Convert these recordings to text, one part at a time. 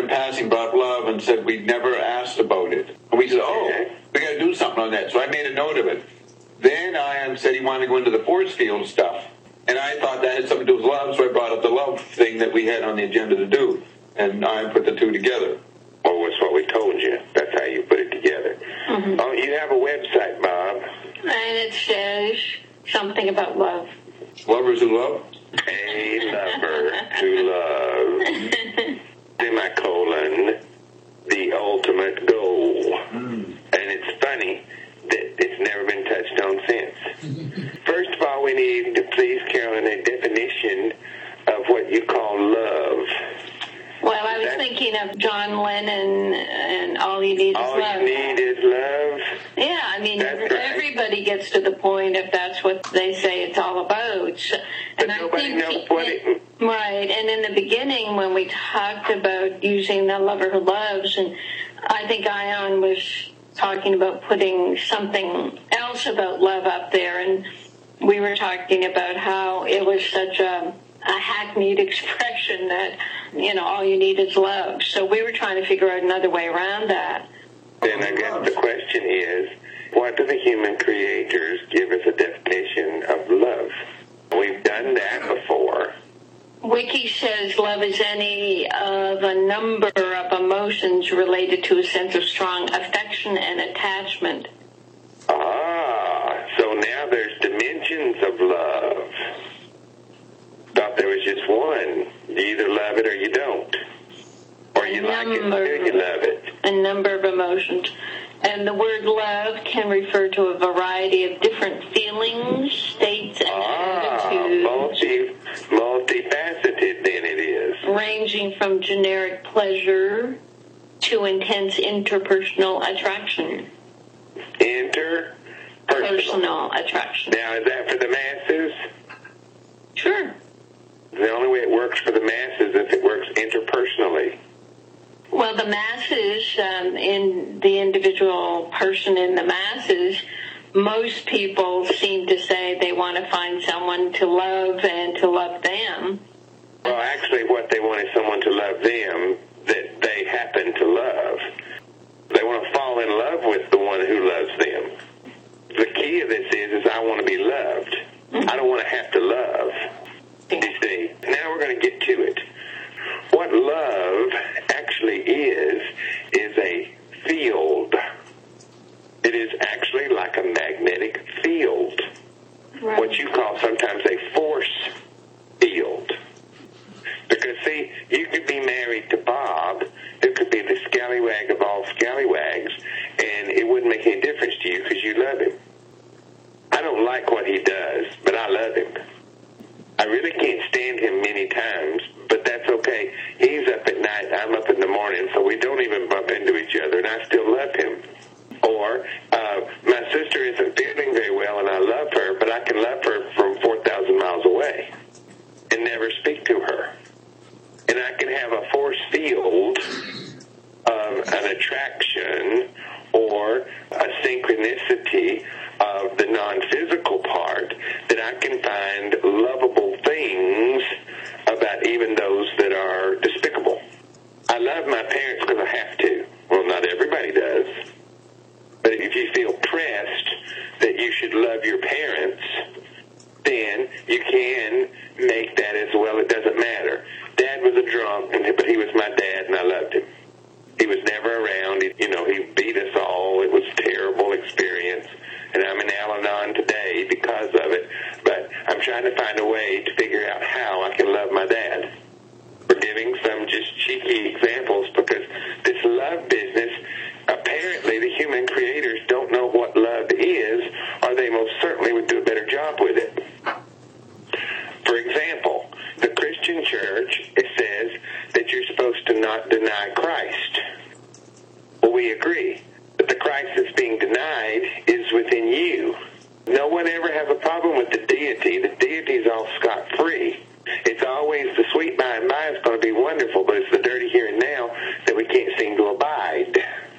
passing brought up love and said we'd never asked about it. And we said, we got to do something on that. So I made a note of it. Then Ian said he wanted to go into the force field stuff. And I thought that had something to do with love, so I brought up the love thing that we had on the agenda to do. And I put the two together. Well, that's what we told you. That's how you put it together. Mm-hmm. Oh, you have a website, Bob. And it says something about love. Lovers who love? A lover who loves. Semicolon, the ultimate goal. And it's funny that it's never been touched on since. First of all, we need to please, Carolyn, a definition of what you call love. Well, I was thinking of John Lennon and All You Need Is Love. All You Need Is Love? Yeah, I mean, everybody gets to the point if that's what they say it's all about. But nobody knows what it... Right, and in the beginning when we talked about using the lover who loves, and I think Ion was talking about putting something else about love up there, and we were talking about how it was such a hackneyed expression that, all you need is love. So we were trying to figure out another way around that. Then I guess the question is, what do the human creators give us a definition of love? We've done that before. Wiki says love is any of a number of emotions related to a sense of strong affection and attachment. So now there's dimensions of love. Thought there was just one. You either love it or you don't. Or you like it or you love it. A number of emotions. And the word love can refer to a variety of different feelings, states, and attitudes. Multifaceted then it is. Ranging from generic pleasure to intense interpersonal attraction. Personal attraction. Now, is that for the masses? Sure. The only way it works for the masses is if it works interpersonally. Well, the masses, in the individual person in the masses, most people seem to say they want to find someone to love and to love them. Well, actually, what they want is someone to love them that they happen to love. They want to fall in love with the one who loves them. The key of this is I want to be loved. I don't want to have to love. You see, now we're going to get to it. What love actually is a field. It is actually like a magnetic field. Right. What you call sometimes a force field. Because, see, you could be married to Bob, who could be the scallywag of all scallywags, and it wouldn't make any difference to you because you love him. I don't like what he does, but I love him. I really can't stand him many times, but that's okay. He's up at night, I'm up in the morning, so we don't even bump into each other, and I still love him. Or my sister isn't feeling very well, and I love her, but I can love her from 4,000 miles away and never speak to her. And I can have a force field of an attraction or a synchronicity of the non-physical part that I can find lovable things about even those that are despicable. I love my parents because I have to. Well, not everybody does. But if you feel pressed that you should love your parents, then you can make that as well. It doesn't matter. Dad was a drunk, but he was my dad, and I loved him. He was never around. He beat us all. It was a terrible experience. And I'm in Al-Anon today because of it. But I'm trying to find a way to figure out how I can love my dad. We're giving some just cheeky examples because this love business, apparently the human creators don't know what love is, or they most certainly would do a better job with it. For example, the Christian church, it says that you're supposed to not deny Christ. Well, we agree. But the Christ that's being denied is within you. No one ever has a problem with the deity. The deity is all scot-free. It's always the sweet by and by is going to be wonderful, but it's the dirty here and now that we can't seem to abide.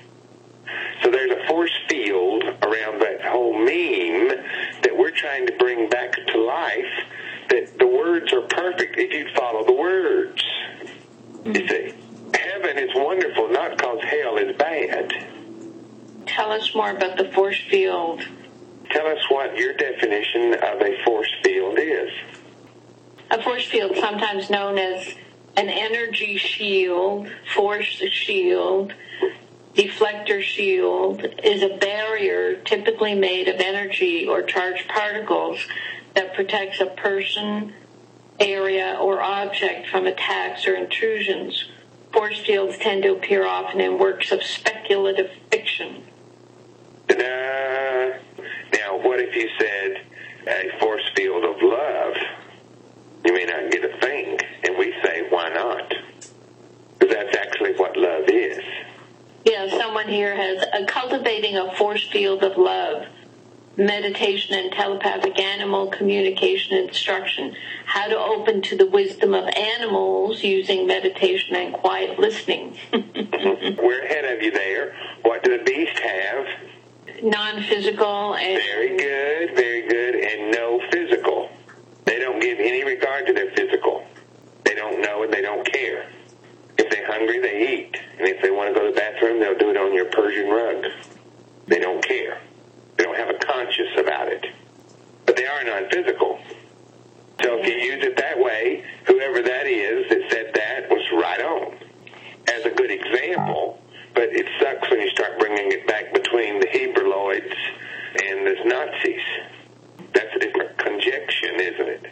So there's a force field around that whole meme that we're trying to bring back to life, that the words are perfect if you follow the words. You see, heaven is tell us more about the force field? Tell us what your definition of a force field is. A force field, sometimes known as an energy shield, force shield, deflector shield, is a barrier typically made of energy or charged particles that protects a person, area, or object from attacks or intrusions. Force fields tend to appear often in works of speculative fiction. Now, what if you said a force field of love? You may not get a thing. And we say, why not? Because that's actually what love is. Yeah, someone here has cultivating a force field of love, meditation and telepathic animal communication instruction, how to open to the wisdom of animals using meditation and quiet listening. We're ahead of you there. What do the beasts have? Non-physical and... Very good, and no physical. They don't give any regard to their physical. They don't know and they don't care. If they're hungry, they eat. And if they want to go to the bathroom, they'll do it on your Persian rug. They don't care. They don't have a conscience about it. But they are non-physical. So if you use it that way, whoever that is that said that was right on. As a good example, but it sucks when you start bringing it back between the Hebrewoids and the Nazis. That's a different conjunction, isn't it?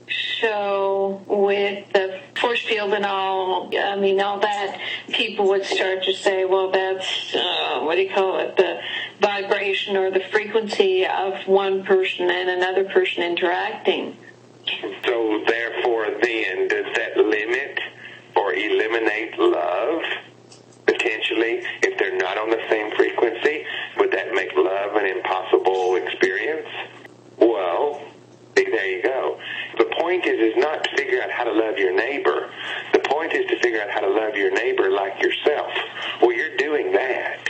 So with the force field and all, all that, people would start to say, well, that's, the vibration or the frequency of one person and another person interacting. So therefore then, does that limit or eliminate love? Potentially, if they're not on the same frequency, would that make love an impossible experience? Well, there you go. The point is not to figure out how to love your neighbor. The point is to figure out how to love your neighbor like yourself. Well, you're doing that.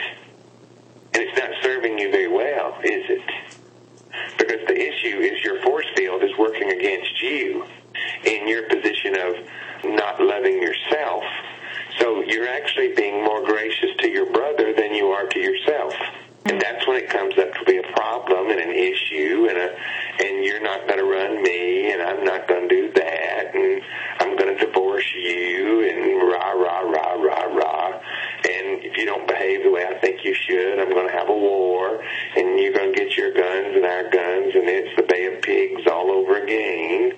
And it's not serving you very well, is it? Because the issue is your force field is working against you in your position of not loving yourself. So you're actually being more gracious to your brother than you are to yourself. And that's when it comes up to be a problem and an issue, and you're not going to run me, and I'm not going to do that, and I'm going to divorce you, and rah, rah, rah, rah, rah. And if you don't behave the way I think you should, I'm going to have a war, and you're going to get your guns and our guns, and it's the Bay of Pigs all over again,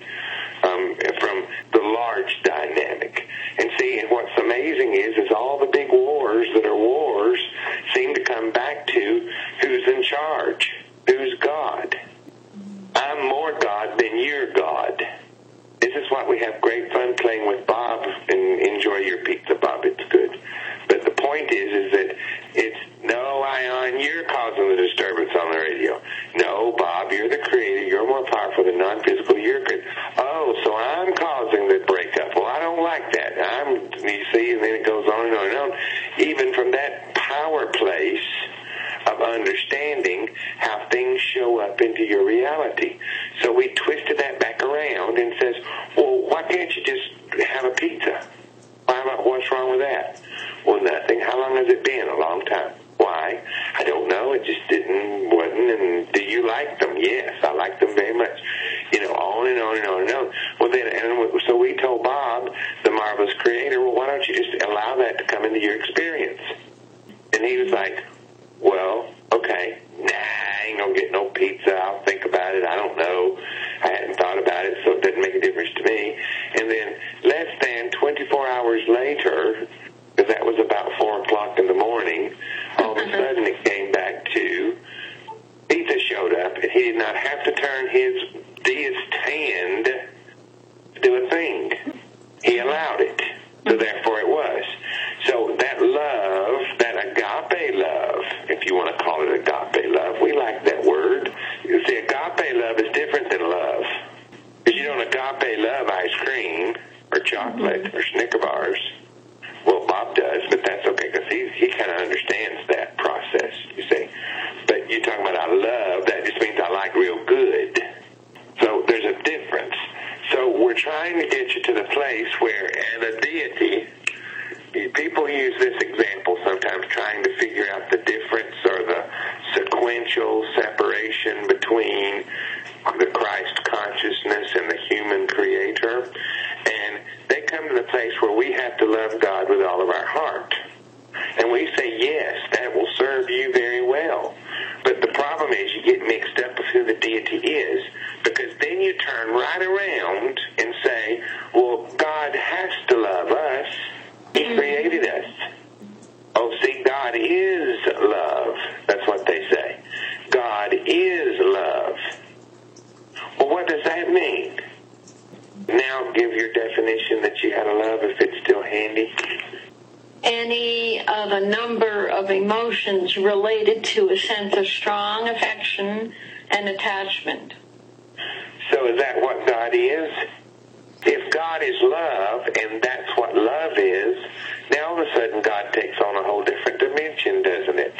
from the large dynamic. And see, and what's amazing is all the big wars that are wars seem to come back to who's in charge, who's God. I'm more God than you're God. This is why we have great fun playing with Bob, and enjoy your pizza, Bob. It's good. But the point is that it's, no, Ion, you're causing the disturbance on the radio. No, Bob, you're the creator. You're more powerful than non-physical. You're good. Oh, so I'm causing the breakup. Well, I don't like that. You see, and then it goes on and on and on. Even from that power place of understanding how things show up into your reality. So we twisted that back around and says, well, why can't you just have a pizza? What's wrong with that? Well, nothing. How long has it been? A long time. Why? I don't know. It just wasn't. And do you like them? Yes, I like them very much. On and on and on and on. Well, then, so we told Bob, the marvelous creator, well, why don't you just allow that to come into your experience? And he was like, well, okay, I ain't gonna get no pizza. I'll think about it. I don't know. I hadn't thought about it, so it doesn't make a difference to me. And then less than 24 hours later, because that was about 4 o'clock in the morning, all of a sudden it came back to pizza showed up, and he did not have to turn his deist hand to do a thing. He allowed it. So therefore it was. So that love, that agape love, if you want to call it agape love, we like that word. You see, agape love is different than love. Because you don't agape love ice cream or chocolate or Snicker bars. Well, Bob does, but that's okay because he kind of understands that process, you see. But you're talking about I love, that just means I like real good. So there's a difference. So we're trying to get you to the place where, and a deity, people use this example sometimes trying to figure out the difference or the essential separation between the Christ consciousness and the human creator. And they come to the place where we have to love God with all of our heart. And we say, yes, that will serve you very well. But the problem is you get mixed up with who the deity is, because then you turn right around and say, well, God has to love us. He created us. Oh, see, God is love. That's what they say. God is love. Well, what does that mean? Now give your definition that you had of love if it's still handy. Any of a number of emotions related to a sense of strong affection and attachment. So is that what God is? If God is love, and that's what love is, now all of a sudden God takes on a whole different dimension, doesn't it?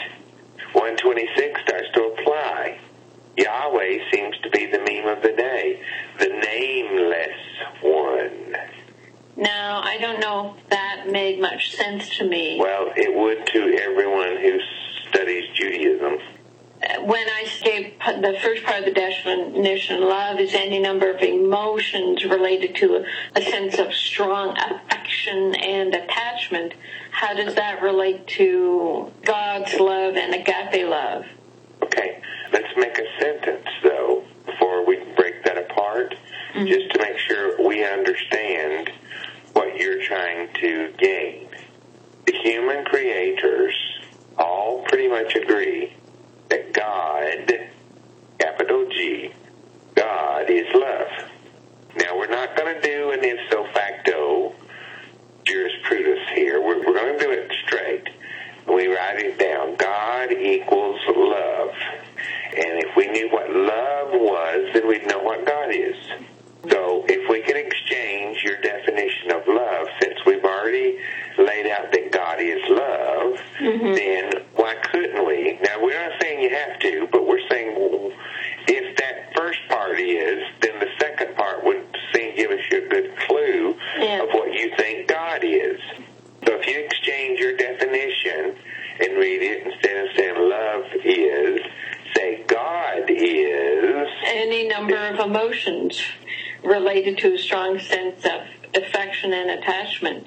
126 starts to apply. Yahweh seems to be the meme of the day, the nameless one. Now, I don't know if that made much sense to me. Well, it would to everyone who studies Judaism. When I gave the first part of the definition, love is any number of emotions related to a sense of strong affection and attachment. How does that relate to God's love and agape love? Okay, let's make a sentence, though, before we break that apart, just to make sure we understand what you're trying to gain. The human creators all pretty much agree that God, capital G, God is love. Now, we're not going to do an ipso facto jurisprudence here. We're going to do it straight. We write it down. God equals love. And if we knew what love was, then we'd know what God is. So if we can exchange your definition of love, since we've already laid out that God is love, then why couldn't we? Now, we're not saying you have to, but we're saying, well, if that first part is, then the second part would seem to give us a good clue of what you think God is. So if you exchange your definition and read it, instead of saying love is, say God is any number of emotions related to a strong sense of affection and attachment.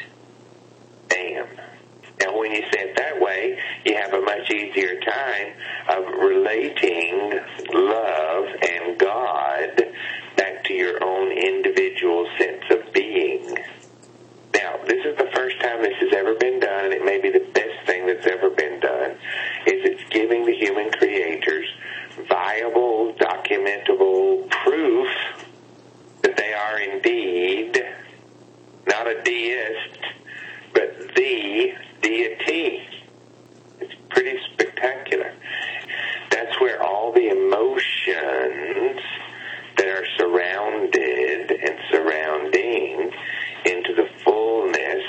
Bam. Now, when you say it that way, you have a much easier time of relating love and God back to your own individual sense of being. Now, this is the first time this has ever been done, and it may be the best thing that's ever been done, is it's giving the human creators viable, documentable proof that they are indeed not a deist, but the deity. It's pretty spectacular. That's where all the emotions that are surrounded and surrounding into the fullness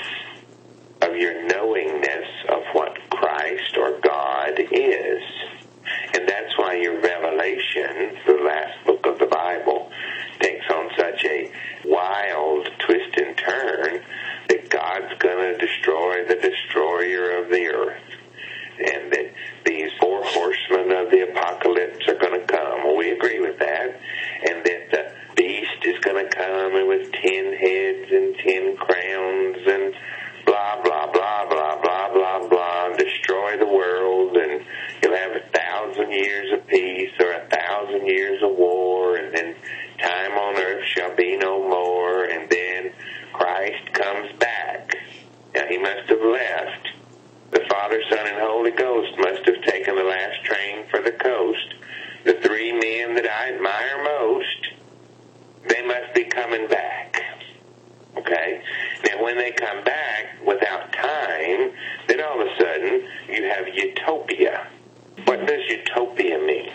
of your knowingness of what Christ or God is. And that's why your Revelation, the last book of the Bible, takes on such a wild twist and turn that God's going to destroy the destroyer of the earth. And that these four horsemen of the apocalypse are going to come. Well, we agree with that. And that the beast is going to come and with 10 heads and 10 crowns and blah, blah, blah, blah, blah, blah, blah, and destroy the world, and you'll have 1,000 years of peace or 1,000 years of war, and then time on earth shall be no more, and then Christ comes back. Now, he must have left. The Father, Son, and Holy Ghost must have taken the last train for the coast. The three men that I admire most, they must be coming back. Okay? Now, when they come back without time, then all of a sudden you have utopia. What does utopia mean?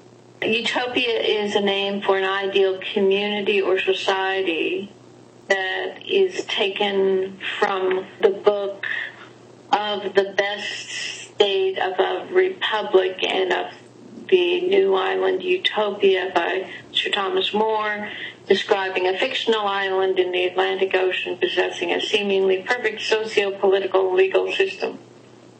Utopia is a name for an ideal community or society that is taken from the book of The Best State of a Republic and of the New Island Utopia by Sir Thomas More, describing a fictional island in the Atlantic Ocean possessing a seemingly perfect socio-political legal system.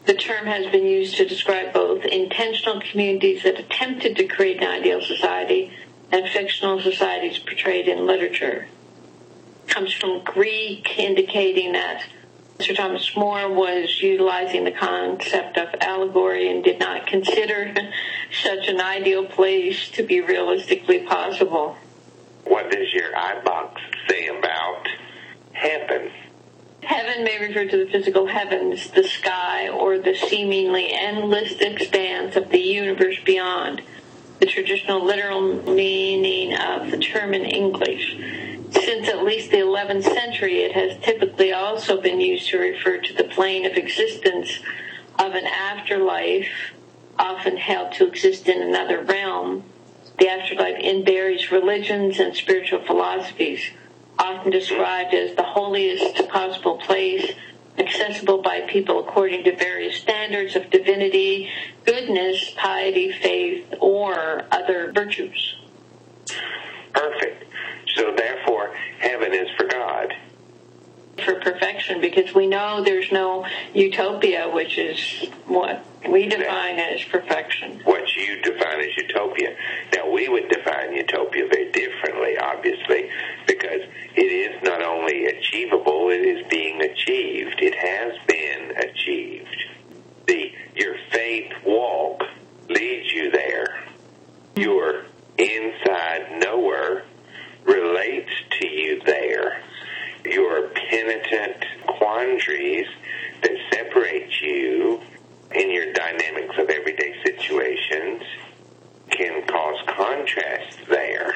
The term has been used to describe both intentional communities that attempted to create an ideal society and fictional societies portrayed in literature. It comes from Greek, indicating that Sir Thomas More was utilizing the concept of allegory and did not consider such an ideal place to be realistically possible. What does your iBox say about heaven? Heaven may refer to the physical heavens, the sky, or the seemingly endless expanse of the universe beyond, the traditional literal meaning of the term in English. Since at least the 11th century, it has typically also been used to refer to the plane of existence of an afterlife, often held to exist in another realm. The afterlife in various religions and spiritual philosophies, often described as the holiest possible place, accessible by people according to various standards of divinity, goodness, piety, faith, or other virtues. Perfect. So therefore, heaven is for God. For perfection, because we know there's no utopia, which is what we define as perfection. What you define as utopia. Now, we would define utopia very differently, obviously, because it is not only achievable, it is being achieved. It has been achieved. Your faith walk leads you there. Your inside knower relates to you there. Your penitent quandaries that separate you in your dynamics of everyday situations can cause contrast there.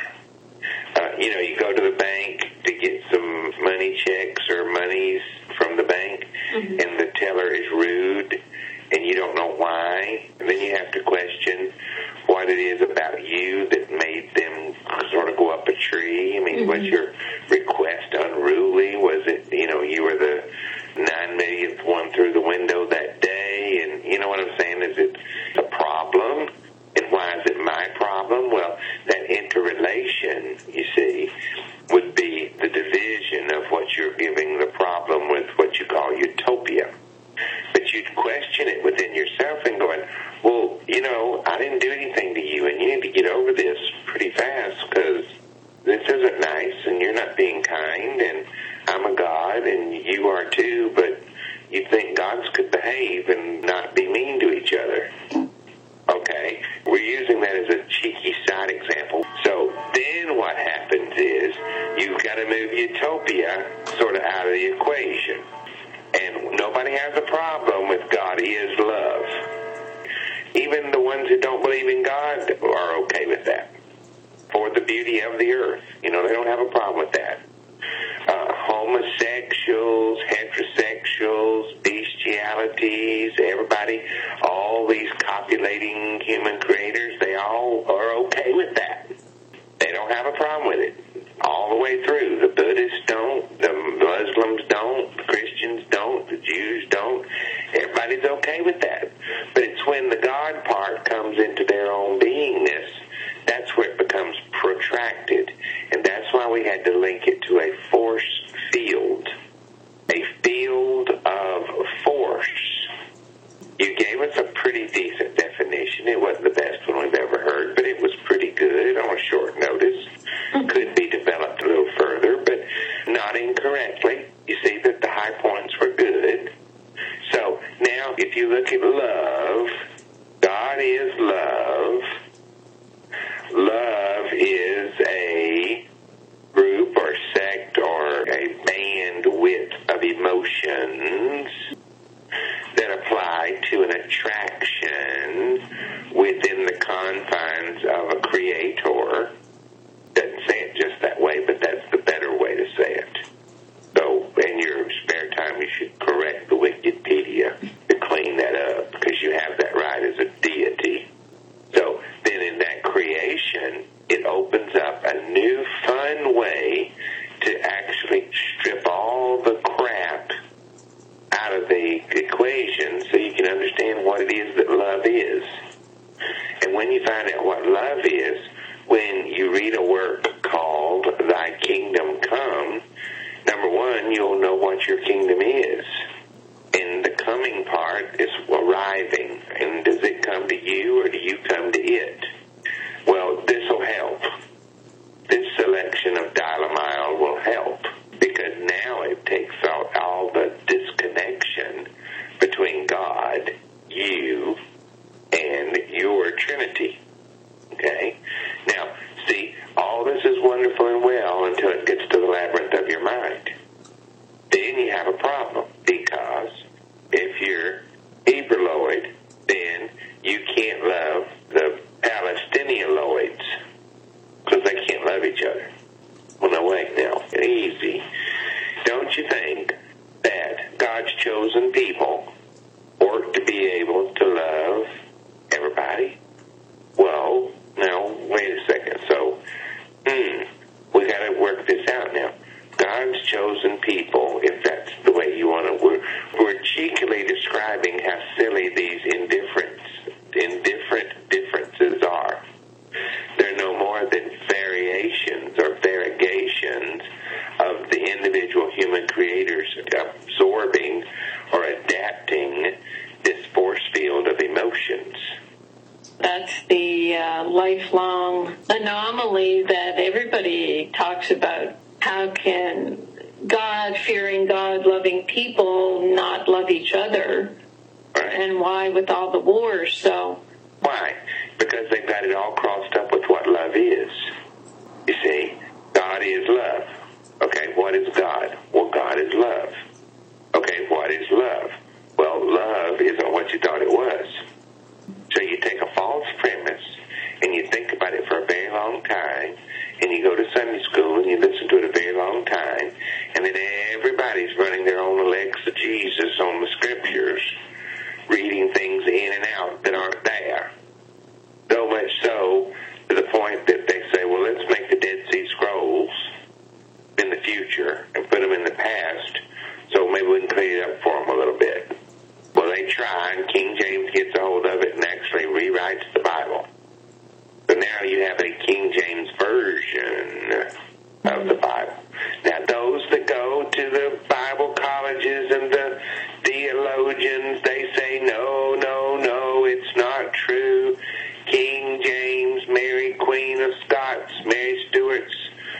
You go to the bank to get some money checks or monies from the bank, and the teller is rude, and you don't know why, and then you have to question what it is about you that made them sort of go up a tree. I mean, was your request unruly? Was it, you were the 9 millionth one through the window that day? And you know what I'm saying? Is it a problem? And why is it my problem? Well, that interrelation, you see, would be the division of what you're giving the problem with what you call utopia. But you'd question it within yourself and going, well, I didn't do anything to you, and you need to get over this pretty fast because this isn't nice, and you're not being kind, and I'm a God, and you are too, but you think gods could behave and not be mean to each other. Okay, we're using that as a cheeky side example. So then what happens is you've got to move utopia sort of out of the equation. And nobody has a problem with God is love. Even the ones who don't believe in God are okay with that. For the beauty of the earth. They don't have a problem with that. Homosexuals, heterosexuals, bestialities, everybody, all these copulating human creators, they all are okay with that. They don't have a problem with it. All the way through. The Buddhists don't, the Muslims don't, the Christians don't, the Jews don't. Everybody's okay with that. But it's when the God part comes into their own beingness, that's where it becomes protracted. And that's why we had to link it to a force field. A field of force. You gave us a pretty decent definition. It wasn't the best one we've ever heard, but it was pretty good on a short notice. Could be developed a little further, but not incorrectly. You see that the high points were good. So now if you look at love, God is love. Love is a group or sect or a bandwidth of emotions that apply to an attraction within the confines of a creator. Doesn't say it just that way, but that's the better way to say it. So in your spare time, you should correct the Wikipedia to clean that up, because you have that right as a deity. So then in that creation, it opens up a new fun way to actually strip all the crap out of the equation so you can understand what it is that love is. And when you find out what love is, when you read a work called Thy Kingdom Come, number one, you'll know what your kingdom is. And the coming part is problem, because if you're Hebrewoid, then you can't love the Palestinianoids because they can't love each other. Well, no, wait now. Easy. Don't you think that God's chosen people ought to be able to love everybody? Well, now, wait a second. So, we got to work this out now. God's chosen people, if that's the way you want to, we're cheekily describing how silly these indifferent differences are. They're no more than variations or variegations of the individual human creators absorbing or adapting this force field of emotions. That's the lifelong anomaly that everybody talks about. How can God-fearing, God-loving people not love each other? Right. And why with all the wars? So why? Because they've got it all crossed up with what love is. You see, God is love. Okay, what is God? Well, God is love. Okay, what is love? Well, love isn't what you thought it was. So you take a false premise and you think about it for a very long time, and you go to Sunday school and you listen to it a very long time, and then everybody's running their own exegesis on the scriptures, reading things in and out that aren't there. So much so to the point that they say, well, let's make the Dead Sea Scrolls in the future and put them in the past, so maybe we can clean it up for them a little bit. Well, they try, and King James gets a hold of it and actually rewrites the Bible. So now you have a King James version of the Bible. Now, those that go to the Bible colleges and the theologians, they say, no, it's not true. King James, Mary, Queen of Scots, Mary Stuart's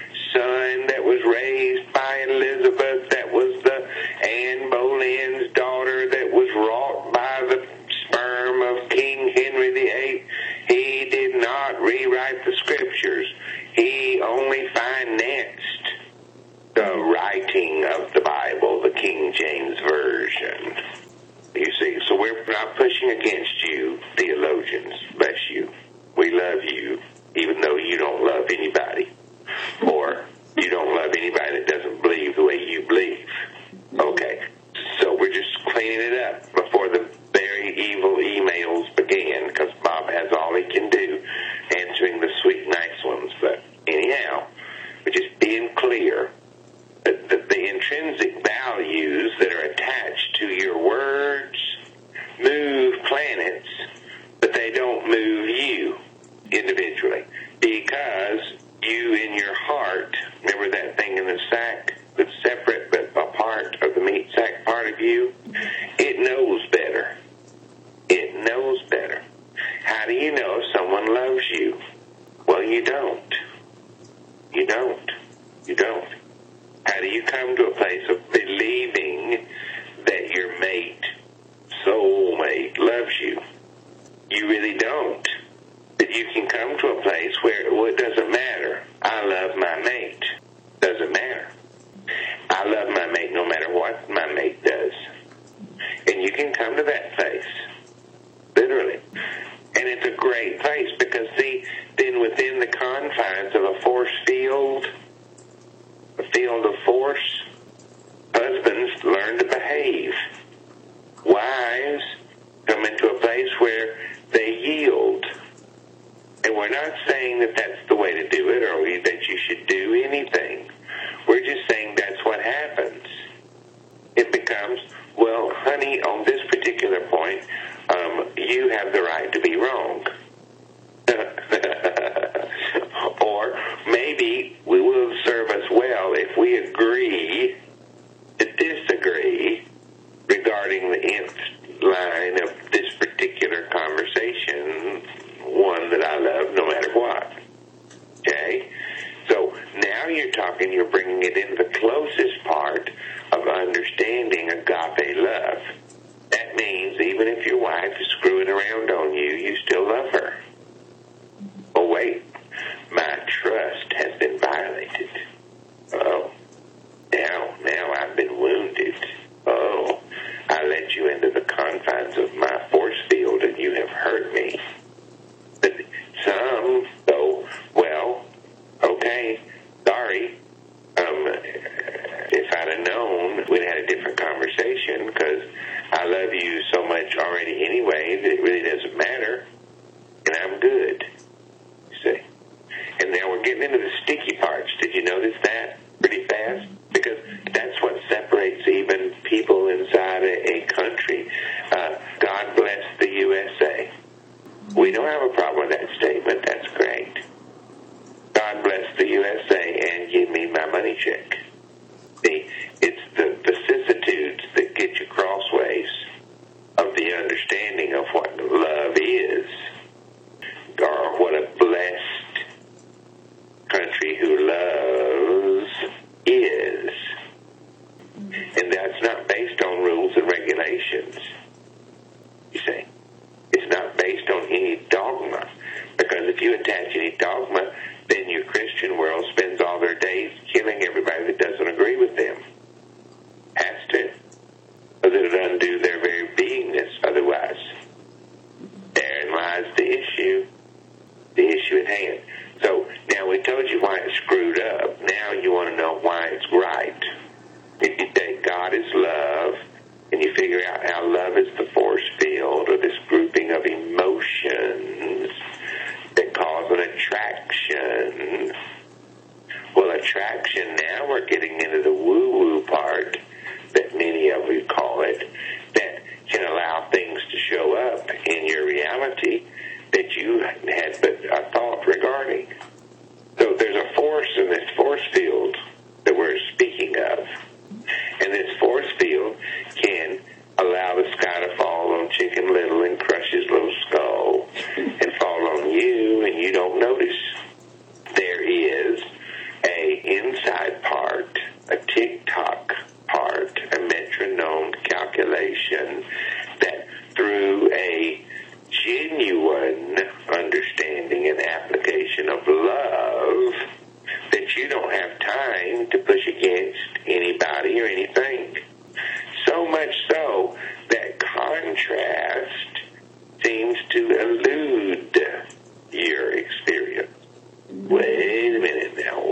son that was raised by Elizabeth, that was the Anne Boleyn's daughter, that was wrought by the sperm of King Henry VIII. He did not rewrite the scriptures. He only financed the writing of the Bible, the King James Version. You see, so we're not pushing against you, theologians. Bless you. We love you, even though you don't love anybody. Or you don't love anybody that doesn't believe the way you believe. Okay, so we're just cleaning it up before the very evil emails begin, because Bob has all he can do answering the sweet, nice ones. But anyhow, we're just being clear that the intrinsic values that are attached to your words move planets, but they don't move you individually, because you in your heart, remember that thing in the sack that's separate but a part of the meat sack part of you? It knows better. It knows better. How do you know if someone loves you? Well, you don't. You don't. You don't. How do you come to a place of believing that your mate, soulmate, loves you? You really don't. But you can come to a place where, well, it doesn't matter. I love my mate. Doesn't matter. I love my mate no matter what my mate does. And you can come to that place, literally. And it's a great place because, see, then within the confines of a force field, a field of force, husbands learn to behave. Wives come into a place where they yield. And we're not saying that that's the way to do it or that you should do anything. We're just saying that's what happens. It becomes, well, honey, on this particular point, you have the right to be wrong. Or maybe we will serve us well if we agree to disagree regarding the nth line of this particular conversation, one that I love no matter what. Okay? So now you're talking, you're bringing it into the closest part of understanding agape love. That means even if your wife is screwing around on you, you still love her. Oh, wait, my trust has been violated. Oh, now confines of my force field, and you have hurt me. But some go, well, okay, sorry. If I'd have known, we'd had a different conversation, because I love you so much already anyway that it really doesn't matter, and I'm good. You see? And now we're getting into the sticky parts. Did you notice that pretty fast? Because that's what separates even people inside a country. God bless the USA. We don't have a problem with that statement. That's great. God bless the USA and give me my money check. See, it's the vicissitudes that get you crossways of the understanding of what love is, or what a blessed country who loves is. And that's not based on rules and regulations. You see, it's not based on any dogma, because if you attach any dogma, then your Christian world spends all their days killing everybody that doesn't agree with them. Has to. Because it would undo their very beingness otherwise. Therein lies the issue at hand. So now we told you why it's screwed up. Now you want to know why it's right. If you say God is love, and you figure out how love is the force field, or this grouping of emotions that cause an attraction. Well, attraction, now we're getting into the woo-woo part that many of you call it, that can allow things to show up in your reality that you had but a thought regarding. So there's a force in this force field that we're speaking of. And this force field can allow the sky to fall on Chicken Little and crush his little skull and fall on you, and you don't notice. There is a inside part, a tick-tock part, a metronome calculation that through a genuine understanding and application of love, that you don't have time to push against anybody or anything. So much so that contrast seems to elude your experience. Wait a minute now,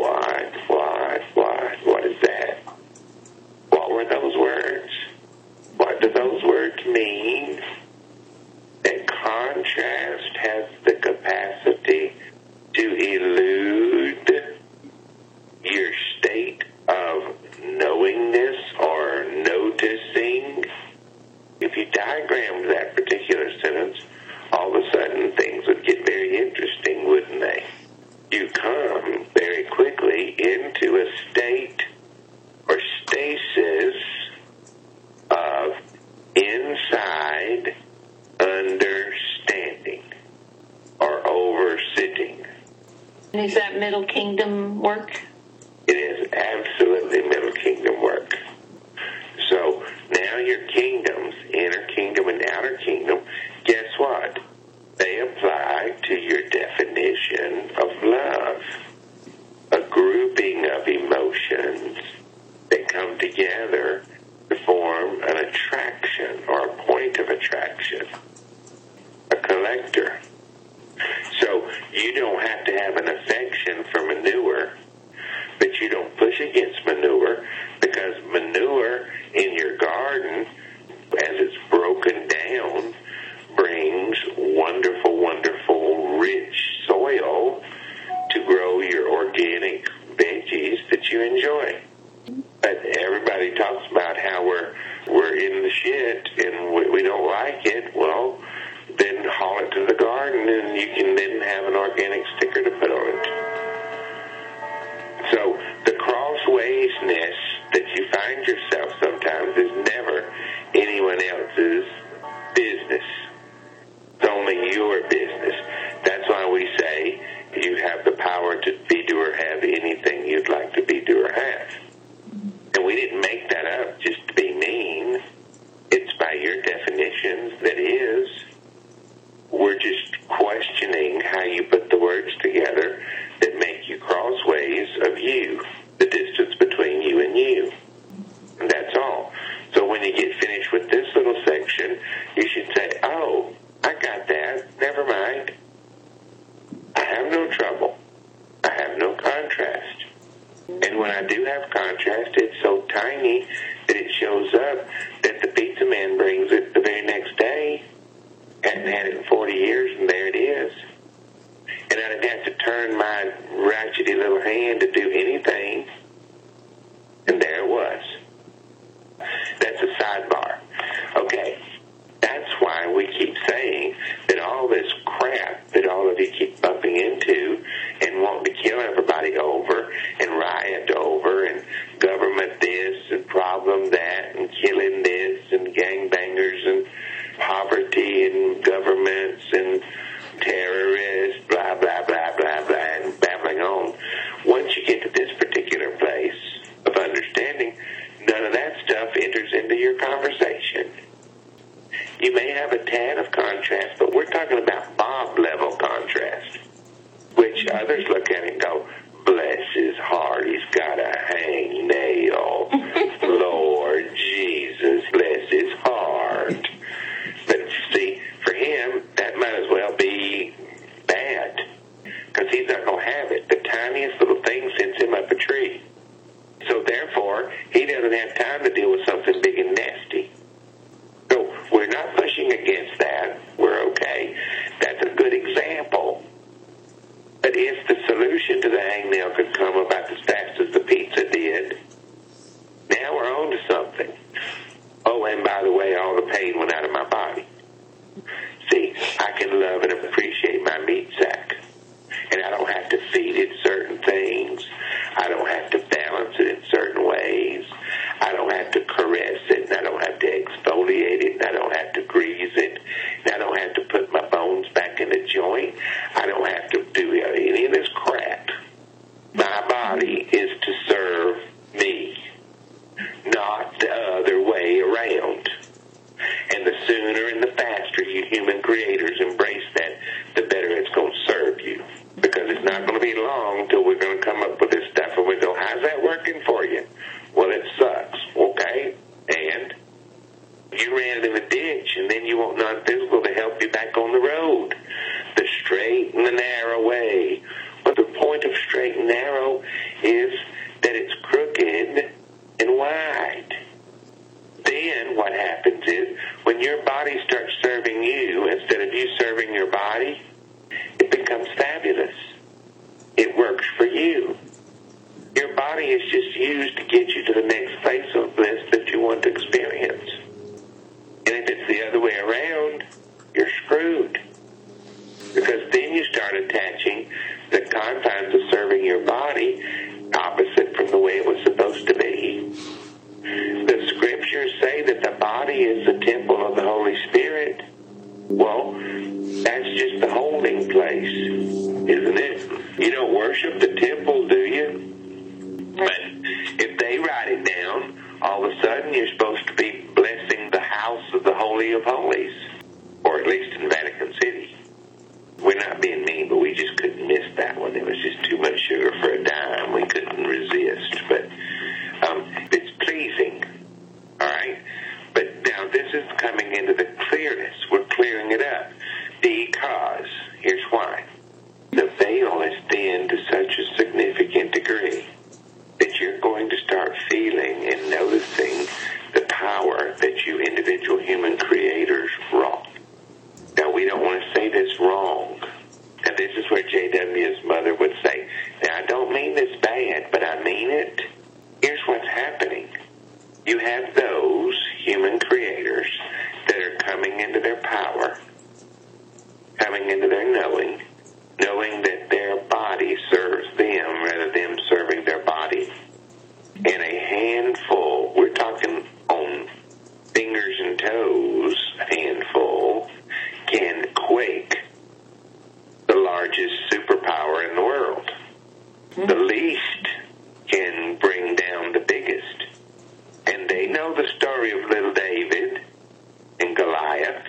what is that? What were those words? What do those words mean? That contrast has the capacity to elude your state of knowingness or noticing. If you diagrammed that particular sentence, all of a sudden things would get very interesting, wouldn't they? You come very quickly into a state or stasis of inside understanding or over-sitting. And is that Middle Kingdom work? It is absolutely Middle Kingdom work. So now your kingdoms, inner kingdom and outer kingdom, guess what? They apply to your definition of love. A grouping of emotions that come together to form an attraction or a point of attraction. A collector. So you don't have to have an affection for manure, but you don't push against manure, because manure in your garden, as it's broken down, brings wonderful, wonderful, rich soil to grow your organic veggies that you enjoy. But everybody talks about how we're in the shit and we don't like it. Well, then haul it to the garden, and you can then have an organic sticker to put on it. So the crosswaysness that you find yourself sometimes is never anyone else's business. It's only your business. That's why we say you have the power to be, do, or have anything you'd like to be, do, or have. And we didn't make that up just to be mean. It's by your definitions that is. We're just questioning how you put the words together that make you crossways of you, the distance between you and you. And that's all. So when you get finished with this little section, you should poverty and governments and terrorists, blah, blah, blah, blah, blah, and babbling on. Once you get to this particular place of understanding, none of that stuff enters into your conversation. You may have a tad of contrast, but we're talking about Bob-level contrast, which others look at and go, bless his heart, he's got a hangnail. Lord Jesus, bless his heart. But see, for him, that might as well be bad, because he's not going to have it. The tiniest little thing sends him up a tree. So therefore, he doesn't have time to deal with something big and nasty. So we're not pushing against that. We're okay. That's a good example. But if the solution to the hangnail could come about as fast as the pizza did, now we're on to something. Oh, and by the way, all the pain went out of my body. See, I can love and appreciate my meat sack. And I don't have to feed it certain things. I don't have to balance it in certain ways. I don't have to caress it. And I don't have to exfoliate it. And I don't have to grease it. And I don't have to put my bones back in the joint. I don't have to do any of this crap. My body is to serve me, not the other way around. And the sooner and the faster you human creators embrace that, the better it's going to serve you. Because it's not going to be long until we're going to come up with this stuff and we go, how's that working for you? Well, it sucks, okay? And you ran in a ditch, and then you want non-physical to help you back on the road. The straight and the narrow way. But the point of straight and narrow is that it's crooked and wide. Then what happens is, when your body starts serving you, instead of you serving your body, it becomes fabulous. It works for you. Your body is just used to get you to the next place of bliss that you want to experience. And if it's the other way around, you're screwed. Because then you start attaching the confines of serving your body opposite from the way it was supposed to be. The scriptures say that the body is the temple of the Holy Spirit. Well, that's just the holding place, isn't it? You don't worship the temple, do you? But if they write it down, all of a sudden you're supposed to be blessing the house of the Holy of Holies, or at least in Vatican City. We're not being mean, but we just couldn't miss that one. It was just too much sugar for a dime. We couldn't resist. But it's pleasing, all right? But now this is coming into the clearness. We're clearing it up because, here's why. The veil is thin to such a significant degree that you're going to start feeling and noticing the power that you individual human creators wrought. Now, we don't want to say this wrong. And this is where J.W.'s mother would say, now, I don't mean this bad, but I mean it. Here's what's happening. You have those human creators that are coming into their power, coming into their knowing that their body serves them rather than them serving their body. And a handful, we're talking on fingers and toes, a handful, can quake the largest superpower in the world. The least can bring down the biggest. And they know the story of little David and Goliath.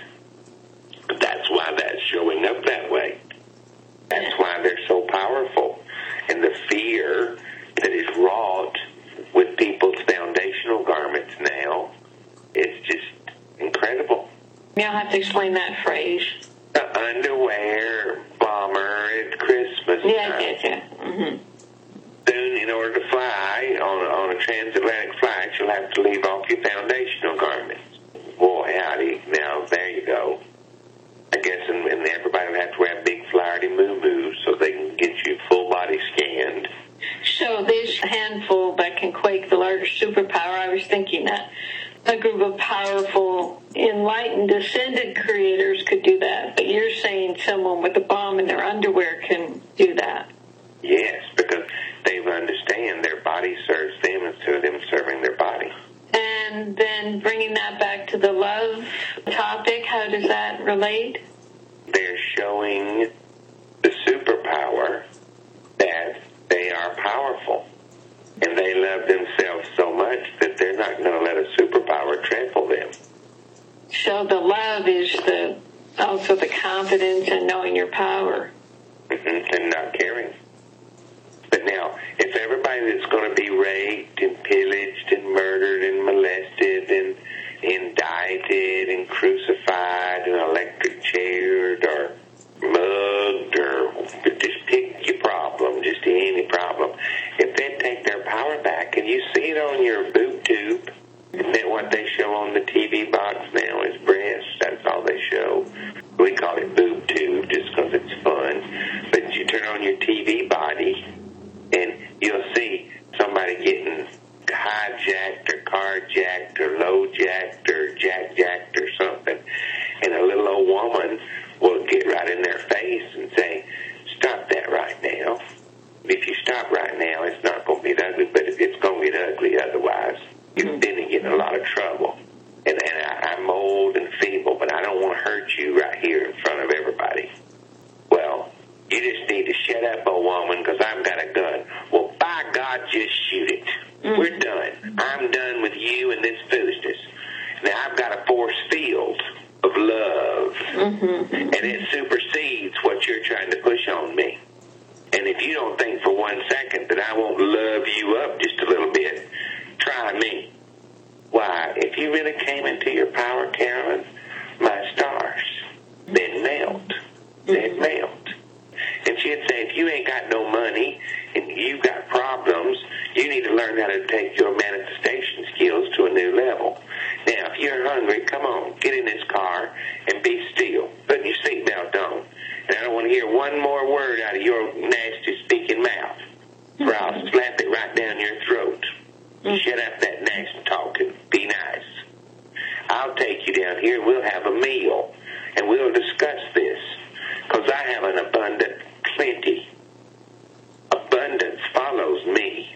That's why that's showing up that way. That's why they're so powerful. And the fear that is wrought with people's foundational garments now is just incredible. You'll have to explain that phrase. The underwear bomber at Christmas time. Yeah. Mm-hmm. Soon, in order to fly on a transatlantic flight, you'll have to leave off your foundational garments. Boy, howdy. Now, there you go. I guess and everybody will have to wear big flowery moo-moos so they can get you full body scanned. So this handful that can quake the largest superpower, I was thinking that a group of powerful, enlightened, ascended creators could do that. But you're saying someone with a bomb in their underwear can do that. Yes, because they understand their body serves them instead of them serving their body. And then bringing that back to the love topic, how does that relate? They're showing the superpower that they are powerful. And they love themselves so much that they're not going to let a superpower trample them. So the love is also the confidence and knowing your power. And not caring. But now, if everybody that's going to be raped and pillaged and murdered and molested and indicted and crucified and electric chaired or mugged or just pick your problem, just any problem, if they take their power back, and you see it on your boob tube, and then what they show on the TV box now is breasts, that's all they show. We call it boob tube just because it's fun. But you turn on your TV body, and you'll see somebody getting hijacked or carjacked or low-jacked or jack-jacked or something, and a little old woman will get right in their face and say, stop that right now. If you stop right now, it's not going to get ugly, but it's going to get ugly otherwise. You've been in a lot of trouble. And I'm old and feeble, but I don't want to hurt you right here in front of everybody. Well, you just need to shut up, old woman, because I've got a gun. Well, by God, just shoot it. We're done. I'm done with you and this foolishness. Now, I've got a force field of love, and it supersedes what you're trying to push on me. And if you don't think for 1 second that I won't love you up just a little bit, try me. Why, if you really came into your power, Carolyn, my stars, they'd melt. They'd melt. And she'd say, if you ain't got no money and you've got problems, you need to learn how to take your manifestation skills to a new level. Now, if you're hungry, come on, get in this car and be still. Put your seatbelt on. And I don't want to hear one more word out of your nasty speaking mouth, or I'll slap it right down your throat. Shut up that nasty talking. Be nice. I'll take you down here and we'll have a meal, and we'll discuss this, because I have an abundant plenty. Abundance follows me,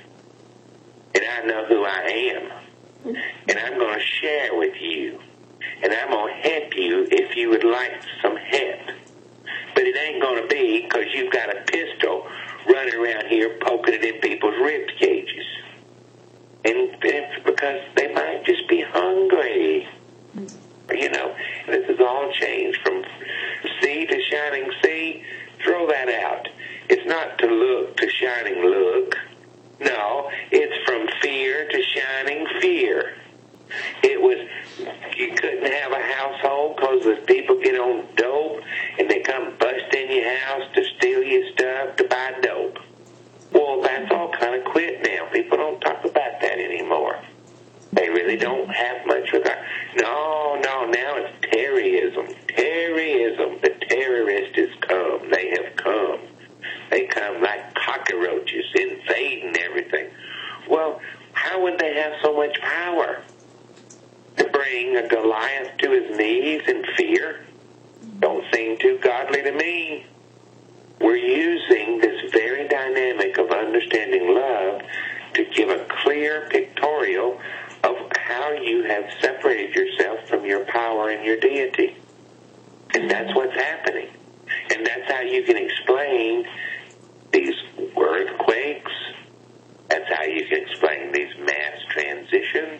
and I know who I am, and I'm going to share with you, and I'm going to help you if you would like some help. But it ain't going to be because you've got a pistol running around here poking it in people's rib cages. And it's because they might just be hungry. You know, this has all changed from sea to shining sea. Throw that out. It's not to look to shining look. No, it's from fear to shining fear. It was, you couldn't have a household because the people get on dope and they come bust in your house to steal your stuff to buy dope. Well, that's all kind of quit now. People don't talk about that anymore. They really don't have much of that. No, now it's terrorism. Terrorism. The terrorists has come. They have come. They come like cockroaches invading everything. Well, how would they have so much power? To bring a Goliath to his knees in fear? Don't seem too godly to me. We're using this very dynamic of understanding love to give a clear pictorial of how you have separated yourself from your power and your deity. And that's what's happening. And that's how you can explain these earthquakes. That's how you can explain these mass transitions.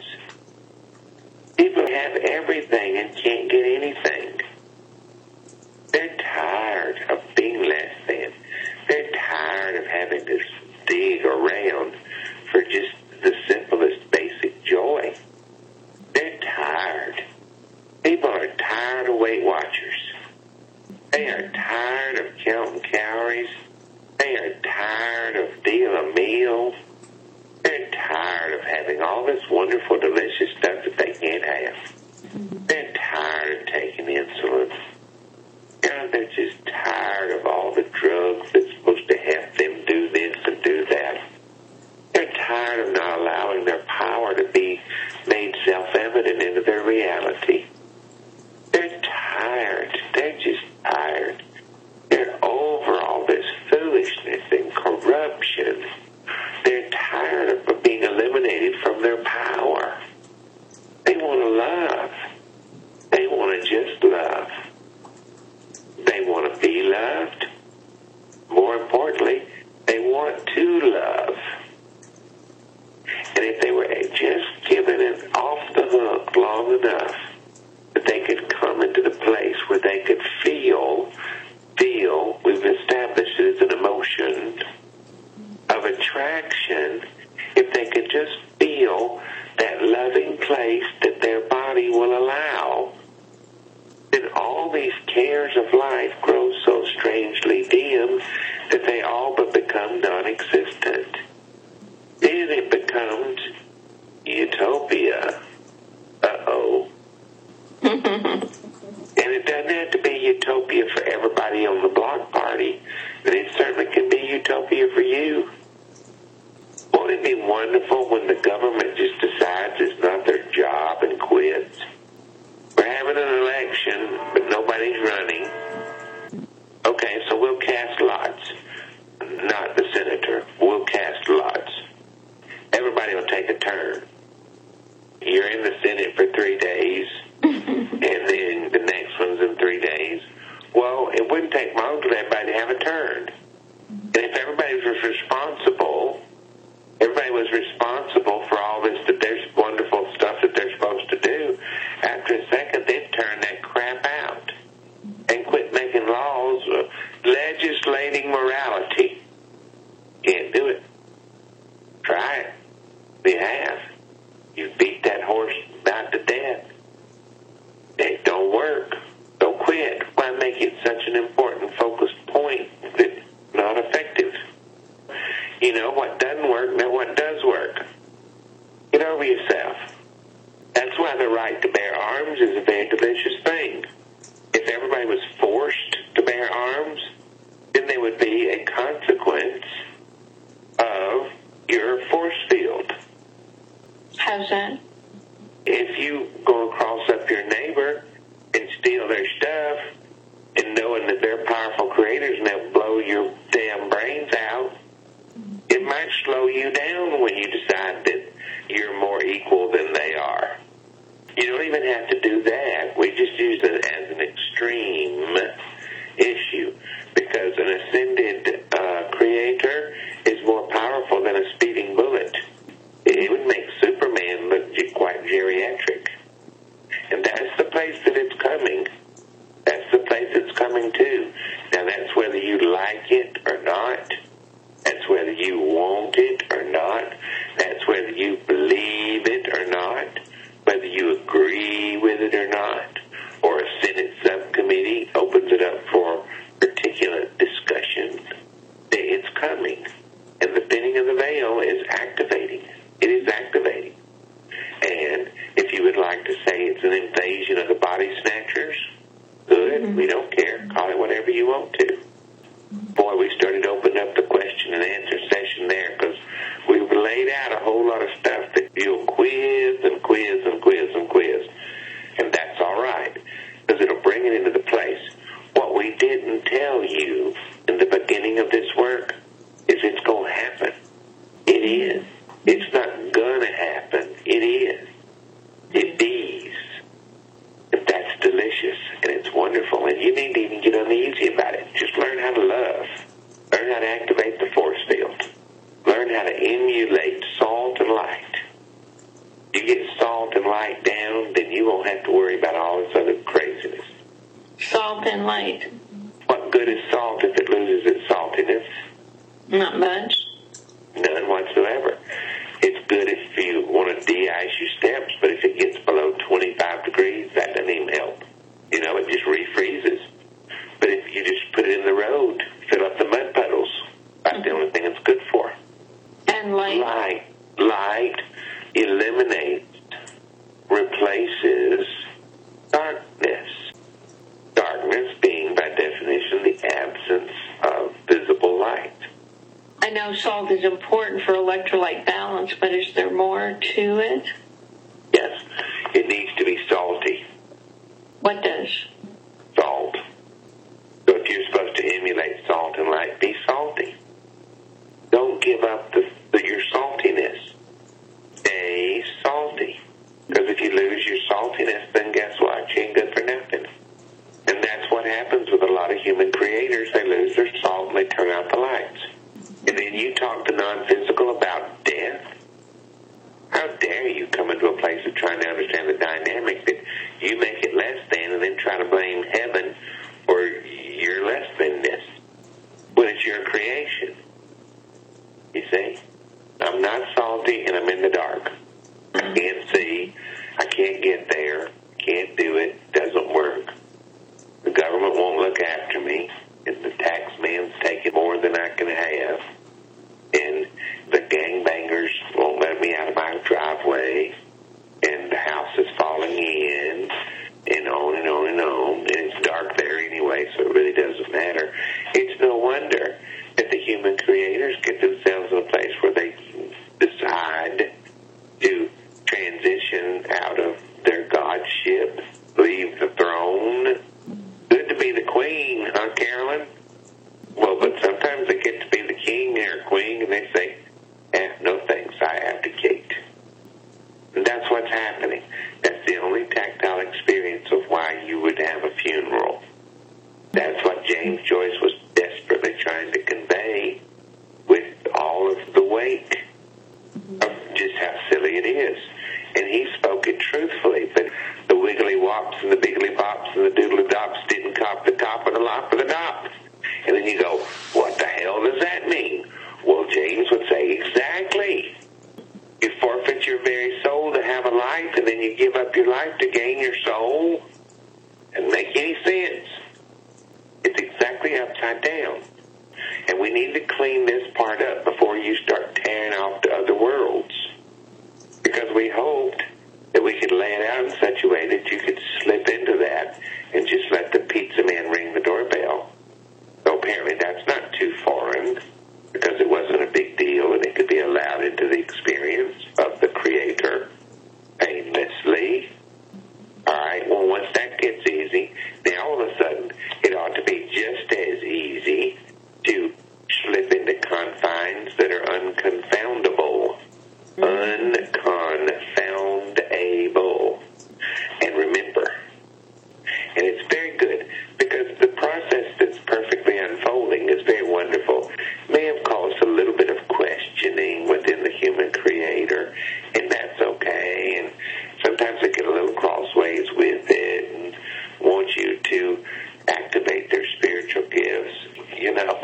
People have everything and can't get anything. They're tired of being less than. They're tired of having to dig around for just the simplest basic joy. They're tired. People are tired of Weight Watchers. They are tired of counting calories. They are tired of dealing meals. They're tired of having all this wonderful, delicious stuff that they can't have. They're tired of taking insulin. You know, they're just tired of all the drugs that's supposed to help them do this and do that. They're tired of not allowing their power to be made self-evident into their reality. They're tired. They're just tired. They're over all this foolishness and corruption. They're tired of being eliminated from their power. They want to love. cares of life grow so strangely dim that they all but become non-existent. Then it becomes utopia. Uh-oh. And it doesn't have to be utopia for everybody on the block party, but it certainly can be utopia for you. Won't it be wonderful when the government just decides it's not their job and quits? We're having an election, but nobody's running. Okay, so we'll cast lots. Not the senator. We'll cast lots. Everybody will take a turn. You're in the Senate for 3 days, and then the next one's in 3 days. Well, it wouldn't take long for everybody to have a turn. And if everybody was responsible for all this, that there's wonderful stuff that they're supposed to do, after a second, they'd turn that crap out and quit making laws legislating morality. Can't do it. Try it. We have. You beat that horse about to death. It don't work. Don't quit. Why make it such an important focused point that's not effective? You know what doesn't work, now what does work. Get over yourself. That's why the right to bear arms is a very delicious thing. If everybody was forced to bear arms, then there would be a consequence of your force field. How's that? If you go across up your neighbor and steal their stuff, and knowing that they're powerful creators and they'll blow your damn brains out, it might slow you down when you decide that you're more equal than they are. You don't even have to do that. We just use it as an extreme issue, because an ascended creator is more powerful than a speeding bullet. It would make Superman look quite geriatric. And that's the place that it's coming. That's the place it's coming to. Now, that's whether you like it or not. That's whether you want it or not. That's whether you believe it or not. Whether you agree with it or not. Or a Senate subcommittee opens it up for particular discussion. It's coming. And the thinning of the veil is activating. It is activating. And if you would like to say it's an invasion of the body snatchers, good. We don't care. Call it whatever you want to. Boy, we started opening up the question and answer session there, because we've laid out a whole lot of stuff that you'll quiz and quiz and quiz and quiz. And that's all right, because it'll bring it into the place. What we didn't tell you in the beginning of this work is it's going to happen. It is. It's not going to happen. It is. It is. And that's delicious, and it's wonderful. And you need to even get uneasy about it. Just learn how to love. Learn how to activate the force field. Learn how to emulate salt and light. You get salt and light down, then you won't have to worry about all this other craziness. Salt and light. What good is salt if it loses its saltiness? Not much. None whatsoever. It's good if you want to de-ice your steps, but if it gets below 25 degrees, that doesn't even help. You know, it just refreezes. But if you just put it in the road, fill up the mud puddles, that's the only thing it's good for. And light? Light eliminates, replaces darkness. Darkness being, by definition, the absence of visible light. I know salt is important for electrolyte balance, but is there more to it? Yes, it needs to be salty. What does? Salt. So if you're supposed to emulate salt and light, be salty. Don't give up your saltiness. Stay salty. Because if you lose your saltiness, then guess what? You ain't good for nothing. And that's what happens with a lot of human creators. They lose their salt and they turn out the lights. And then you talk to non-physical about death. How dare you come into a place of trying to understand the dynamic that you make it less than and then try to blame heaven for your less than-ness when it's your creation. You see? I'm not salty and I'm in the dark. I can't see. I can't get there. Can't do it. Doesn't work. The government and the biggly bops and the doodly dops didn't cop the top of the lop of the dop. And then you go, what the hell does that mean? Well, James would say, exactly. You forfeit your very soul to have a life, and then you give up your life to gain your soul. Doesn't make any sense. It's exactly upside down. And we need to clean this part up before you start tearing off to other worlds. Because we hoped that we could lay it out in such a way that you could slip into that and just let the pizza man ring the doorbell. So apparently that's not too foreign, because it wasn't a big deal and it could be allowed into the experience of the Creator painlessly. All right, well, once that gets easy, then all of a sudden it ought to be just as easy to slip into confines that are unconfoundable. Unconfoundable. And remember, and it's very good, because the process that's perfectly unfolding is very wonderful. It may have caused a little bit of questioning within the human Creator, and that's okay. And sometimes they get a little crossways with it and want you to activate their spiritual gifts, you know.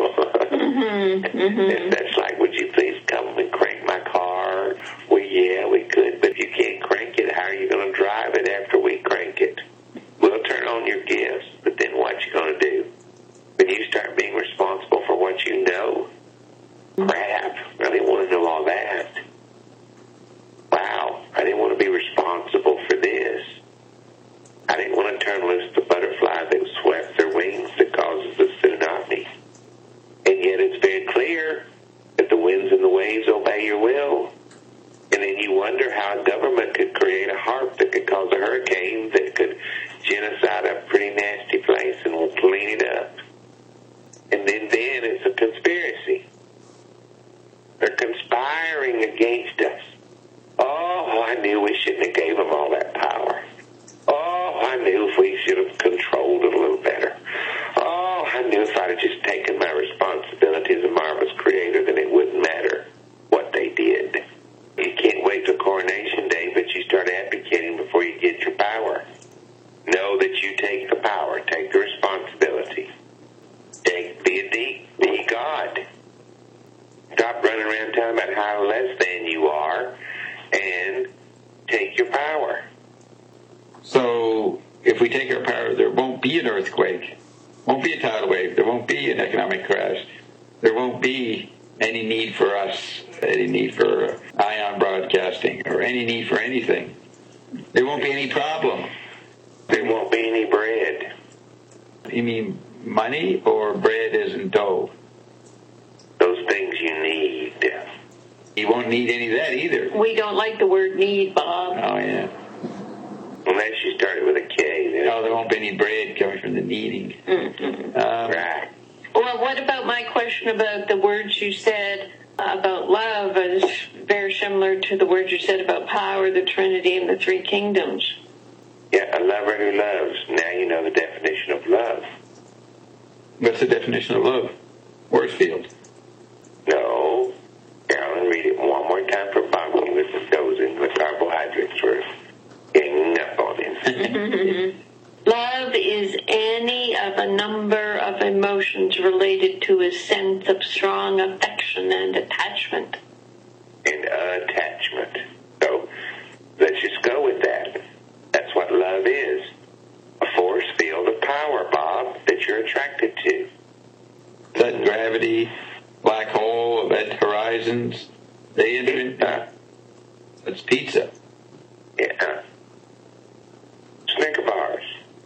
If that's like, would you please come and crank my car? Well, yeah, we could, but if you can't crank it, how are you going to drive it after we crank it? We'll turn on your gifts, but then what you going to do? When you start being responsible for what you know? Crap, I didn't want to know all that. Wow, I didn't want to be responsible for this. I didn't want to turn loose the butterfly that swept their wings that causes the tsunami. And yet it's very clear that the winds and the waves obey your will. And then you wonder how a government could create a harp that could cause a hurricane that could genocide a pretty nasty place and will clean it up. And then it's a conspiracy. They're conspiring against us. Oh, I knew we shouldn't have gave them all that power. Oh, I knew if we should have controlled it a little better. Oh, I knew if I'd have just taken my responsibility as a marvelous Creator, then it wouldn't matter what they did. You can't wait till Coronation Day, but you start advocating before you get your power. Know that you take the power, take the responsibility. Be God. Stop running around talking about how less than you are, and take your power. So if we take our power, there won't be an earthquake, won't be a tidal wave, there won't be an economic crash, there won't be any need for us, any need for ion broadcasting, or any need for anything. There won't be any problem. There won't be any bread. You mean money or bread as in dough? Those things you need. You won't need any of that either. We don't like the word need, Bob. Oh, yeah. Unless you started with a K. No, there won't be any bread coming from the kneading. Right. Well, what about my question about the words you said about love is very similar to the words you said about power, the Trinity, and the three kingdoms. Yeah, a lover who loves. Now you know the definition of love. What's the definition of love? Worsfield. No. Carolyn, read it one more time for Bob when this goes into the carbohydrates for ganging up on him. Love is any of a number of emotions related to a sense of strong affection and attachment. And attachment. So let's just go with that. That's what love is. A force field of power, Bob, that you're attracted to. That gravity, black hole, event horizons, they enter in. That's pizza. Yeah. Snicker bars.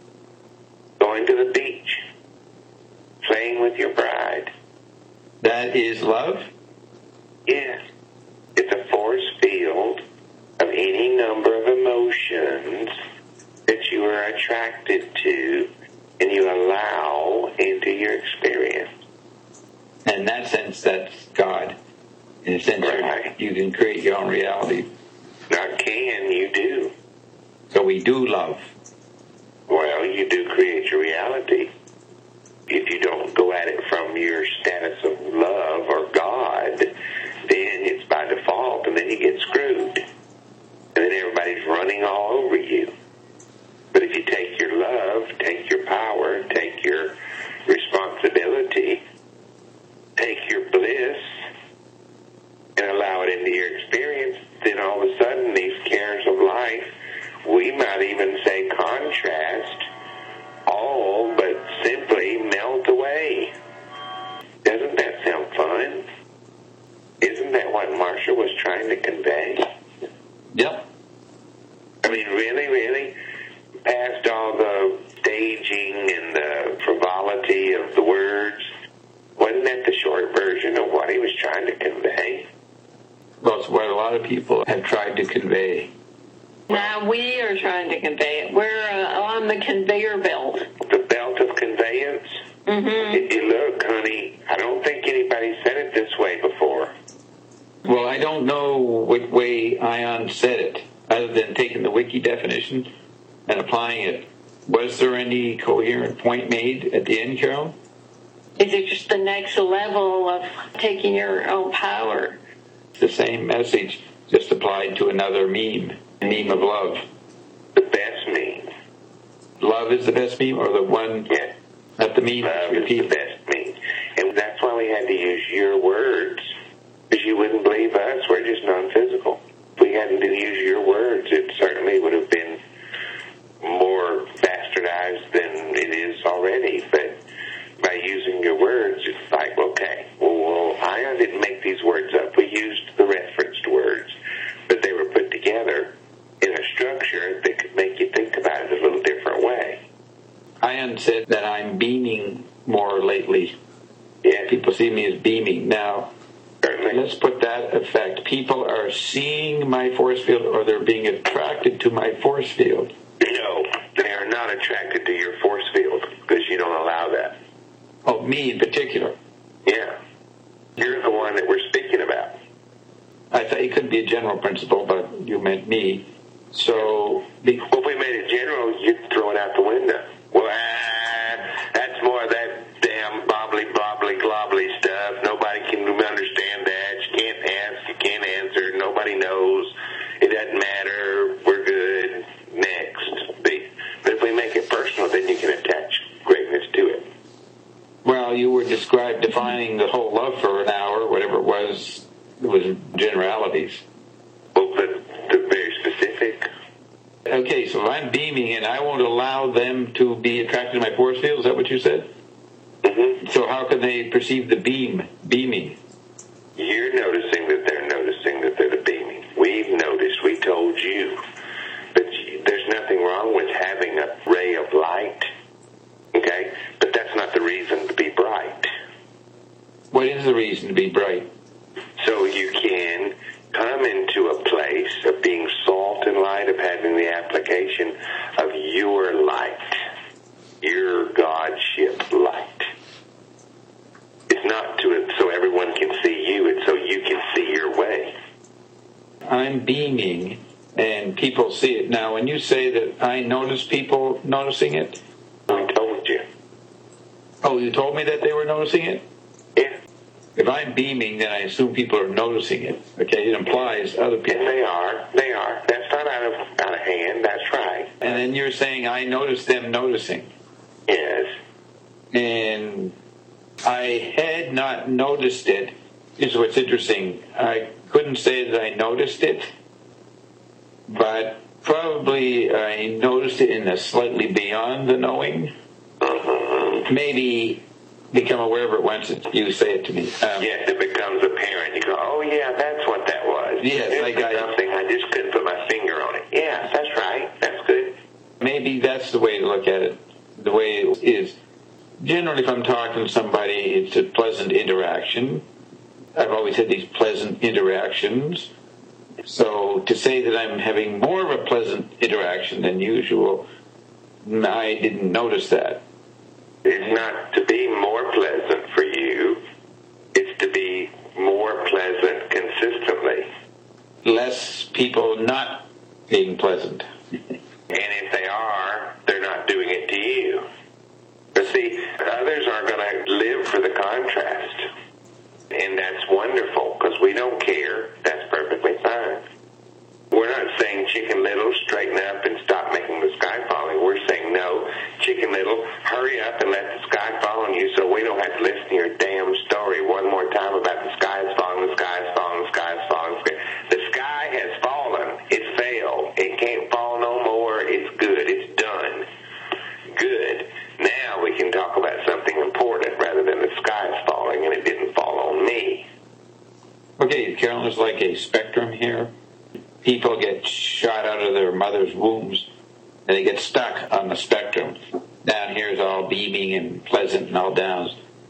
Going to the beach. Playing with your bride. That is love? Yes. It's a force field of any number of emotions that you are attracted to and you allow into your experience. And in that sense, that's God. In a sense, Right. you can create your own reality. Not can, you do. So we do love. Well, you do create your reality. If you don't go at it from your status of love or God, then it's by default, and then you get screwed. And then everybody's running all over you. But if you take your past all the staging and the frivolity of the words, wasn't that the short version of what he was trying to convey? Well, it's what a lot of people have tried to convey. Now we are trying to convey it. We're on the conveyor belt. The belt of conveyance? Mm-hmm. If you look, honey, I don't think anybody said it this way before. Well, I don't know what way Ion said it, other than taking the wiki definition and applying it. Was there any coherent point made at the end, Carol? Is it just the next level of taking your own power? The same message, just applied to another meme of love. The best meme. Love is the best meme, or the one, Yeah. not the meme? Love is the best meme. And that's why we had to use your words, because you wouldn't believe us. We're just non-physical. If we hadn't to use your words, it certainly would have been more bastardized than it is already. But by using your words, it's like, okay, well, Ion didn't make these words up. We used the referenced words, but they were put together in a structure that could make you think about it a little different way. Ion said that I'm beaming more lately. Yeah, People see me as beaming. Now, certainly. let's put that effect. People are seeing my force field, or they're being attracted to my force field. No, they are not attracted to your force field because you don't allow that. Oh, me in particular. Yeah. You're the one that we're speaking about. I thought it could be a general principle, but you meant me. So, Well, if we made it general, you'd throw it out the window. Well, that's more of that damn bobbly, globbly stuff. Nobody can understand that. You can't ask, you can't answer. Nobody knows. It doesn't matter. We're good. Next. But if we make it personal, then you can attach greatness to it. well, you were defining the whole love for an hour, whatever it was generalities. Well, but the very specific. Okay, so if I'm beaming and I won't allow them to be attracted to my force field, is that what you said? Mm-hmm. So how can they perceive the beaming? You're noticing that they're noticing that they're the beaming. We've noticed. We told you. But there's nothing wrong with having a ray of light. Okay? But that's not the reason to be bright. What is the reason to be bright? So you can come into a place of being salt and light, of having the application of your light, your Godship light. It's not to it so everyone can see you, it's so you can see your way. I'm beaming and people see it. Now, when you say that I notice people noticing it... I told you. Oh, you told me that they were noticing it? Yeah. If I'm beaming, then I assume people are noticing it. Okay, it implies other people. And they are. That's not out of hand, that's right. And then you're saying I notice them noticing. Yes. And I had not noticed it. Is what's interesting. I couldn't say that I noticed it, but probably I noticed it in a slightly beyond the knowing. Maybe become aware of it once you say it to me. Yes, it becomes apparent. You go, oh yeah, that's what that was. Yes, it's like something I just couldn't put my finger on it. Yes, that's right. That's good. Maybe that's the way to look at it. The way it is. Generally, if I'm talking to somebody, it's a pleasant interaction. I've always had these pleasant interactions. So to say that I'm having more of a pleasant interaction than usual, I didn't notice that. It's not to be more pleasant for you. It's to be more pleasant consistently. Less people not being pleasant. And if they are, they're not doing it to you. But see, others are going to live for the contrast. And that's wonderful, because we don't care. That's perfectly fine. We're not saying, Chicken Little, straighten up and stop making the sky falling. We're saying, no, Chicken Little, hurry up and let the sky fall on you so we don't have to listen to your damn story one more time about the sky is falling, the sky is falling, the sky is falling. The sky has fallen. It failed. It can't fall no more. It's good. It's done. Good. Now we can talk about something important rather than the sky is falling and it didn't fall on me. Okay, Carolyn, there's like a spectrum here. People get shot out of their mother's wombs and they get stuck on the spectrum. Down here is all beaming and pleasant and all downs.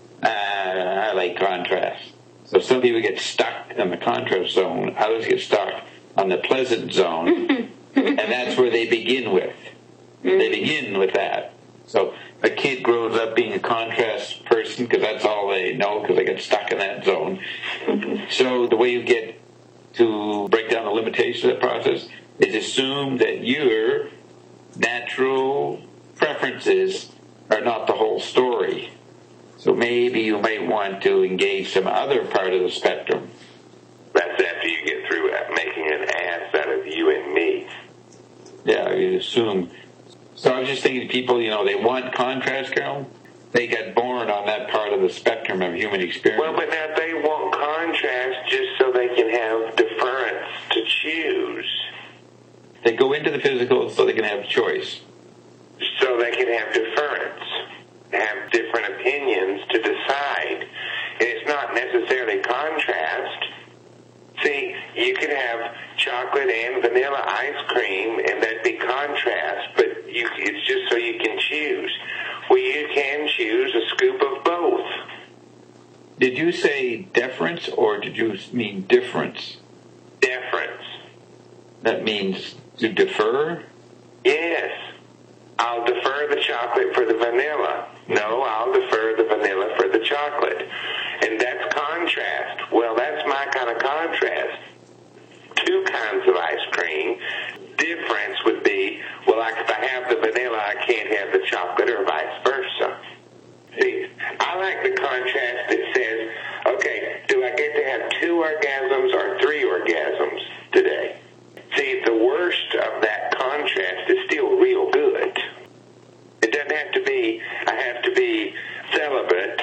I like contrast. So some people get stuck in the contrast zone. Others get stuck on the pleasant zone. And that's where they begin with. They begin with that. So a kid grows up being a contrast person because that's all they know because they get stuck in that zone. So the way you get to break down the limitations of that process is assume that your natural preferences are not the whole story. So maybe you might want to engage some other part of the spectrum. That's after you get through making an ass out of you and me. Yeah, you assume. So I was just thinking people, they want contrast, Carol. They got born on that part of the spectrum of human experience. Well, but now they want contrast just so they can have deference to choose. They go into the physical so they can have choice. So they can have deference, have different opinions to decide. And it's not necessarily contrast. See, you could have chocolate and vanilla ice cream, and that'd be contrast, but it's just so you can choose. Well, you can choose a scoop of both. Did you say deference, or did you mean difference? Deference. That means to defer? Yes. I'll defer the chocolate for the vanilla. No, I'll defer the vanilla for the chocolate. And that's contrast. Well, that's my kind of contrast. Two kinds of ice cream. Difference would be, well, if I have the vanilla, I can't have the chocolate, or vice versa. See, I like the contrast that says, okay, do I get to have 2 orgasms or 3 orgasms today? See, the worst of that contrast is still real good. It doesn't have to be, I have to be celibate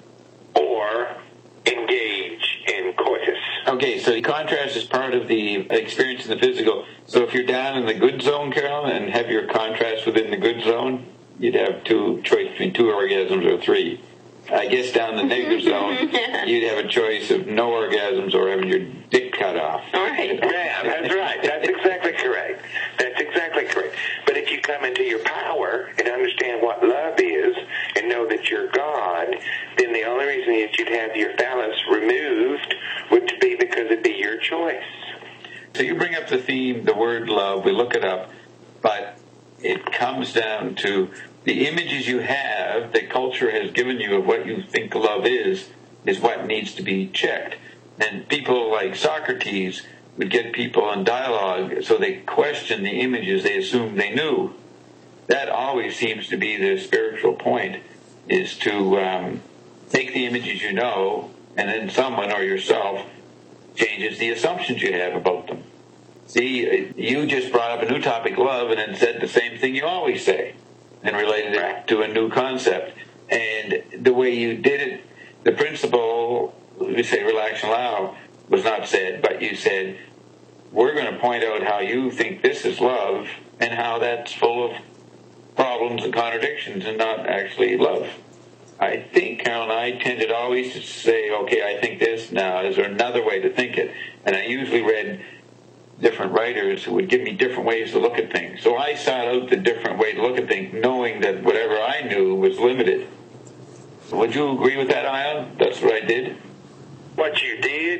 or engage in coitus. Okay, so contrast is part of the experience in the physical. So if you're down in the good zone, Carol, and have your contrast within the good zone, you'd have choice between 2 orgasms or 3. I guess down the negative zone, you'd have a choice of no orgasms or having your dick cut off. All right. Yeah, that's right. That's exactly correct. That's exactly correct. But if you come into your power and understand what love is and know that you're God, then the only reason that you'd have your phallus removed would be because it'd be your choice. So you bring up the theme, the word love, we look it up, but it comes down to the images you have that culture has given you of what you think love is what needs to be checked. And people like Socrates would get people in dialogue so they question the images they assumed they knew. That always seems to be the spiritual point, is to take the images you know, and then someone or yourself changes the assumptions you have about them. See, you just brought up a new topic, love, and then said the same thing you always say and related it to a new concept. And the way you did it, the principle, we say relax and allow, was not said, but you said, we're going to point out how you think this is love and how that's full of problems and contradictions and not actually love. I think, Carol and I tended always to say, okay, I think this. Now, is there another way to think it? And I usually read different writers who would give me different ways to look at things. So I sought out the different way to look at things, knowing that whatever I knew was limited. Would you agree with that, Ion? That's what I did? What you did?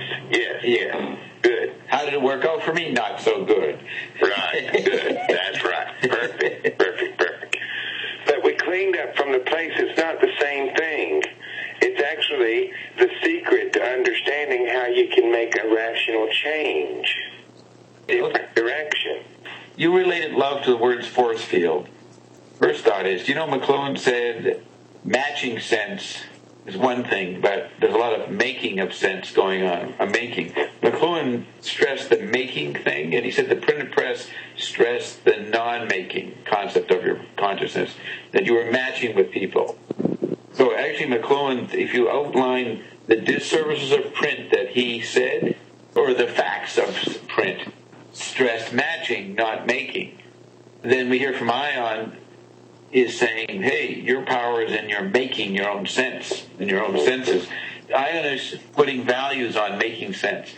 Yes. Good. How did it work out for me? Not so good. Right. Good. That's right. Perfect. But we cleaned up from the place it's not the same thing. It's actually the secret to understanding how you can make a rational change. Different direction. You related love to the words force field. First thought is, McLuhan said matching sense is one thing, but there's a lot of making of sense going on, a making. McLuhan stressed the making thing, and he said the printed press stressed the non-making concept of your consciousness, that you were matching with people. So actually McLuhan, if you outline the disservices of print that he said, or the facts of print, stressed matching, not making. Then we hear from Ion is saying, hey, your power is in your making your own sense, in your own senses. Ion is putting values on making sense.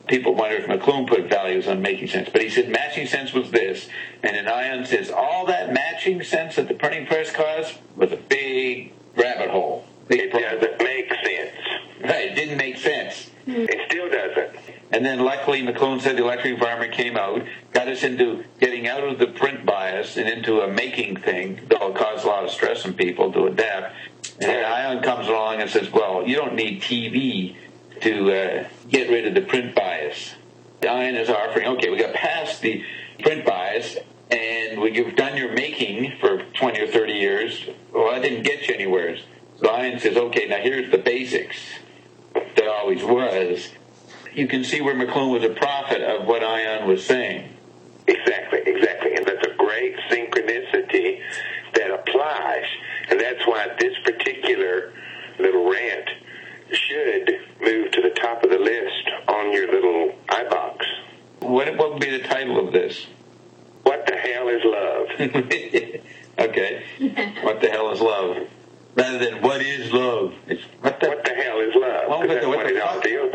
people wonder if McLuhan put values on making sense. But he said matching sense was this. And then Ion says all that matching sense that the printing press caused was a big rabbit hole. It doesn't make sense. Right, it didn't make sense. It still doesn't. And then luckily McLuhan said the electric farmer came out, got us into getting out of the print bias and into a making thing that'll cause a lot of stress in people to adapt. And then Ion comes along and says, well, you don't need TV to get rid of the print bias. Ion is offering, okay, we got past the print bias and you've done your making for 20 or 30 years. Well, that didn't get you anywhere. So Ion says, okay, now here's the basics that always was. You can see where McLuhan was a prophet of what Ion was saying. Exactly. And that's a great synchronicity that applies. And that's why this particular little rant should move to the top of the list on your little iBox. What would be the title of this? What the hell is love? Okay. What the hell is love? Rather than what is love? It's what the hell is love? Well, That's what it ought to